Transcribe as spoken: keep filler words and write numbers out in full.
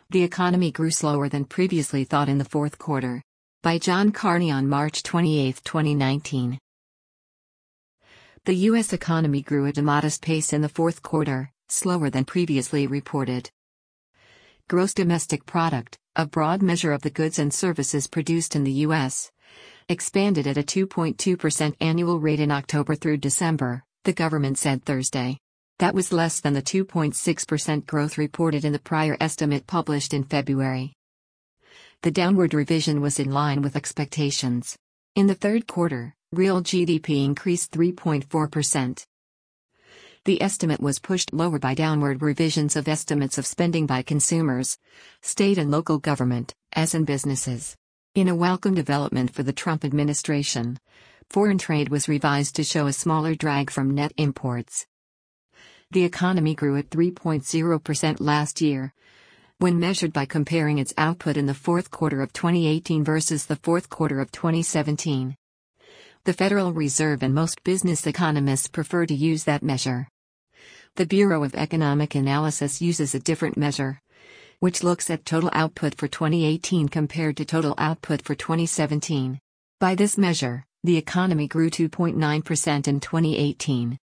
The economy grew slower than previously thought in the fourth quarter. By John Carney on March twenty-eighth, twenty nineteen. The U S economy grew at a modest pace in the fourth quarter, slower than previously reported. Gross domestic product, a broad measure of the goods and services produced in the U S, expanded at a two point two percent annual rate in October through December, the government said Thursday. That was less than the two point six percent growth reported in the prior estimate published in February. The downward revision was in line with expectations. In the third quarter, real G D P increased three point four percent. The estimate was pushed lower by downward revisions of estimates of spending by consumers, state and local government, as in businesses. In a welcome development for the Trump administration, foreign trade was revised to show a smaller drag from net imports. The economy grew at three point zero percent last year, when measured by comparing its output in the fourth quarter of twenty eighteen versus the fourth quarter of twenty seventeen. The Federal Reserve and most business economists prefer to use that measure. The Bureau of Economic Analysis uses a different measure, which looks at total output for twenty eighteen compared to total output for twenty seventeen. By this measure, the economy grew two point nine percent in twenty eighteen.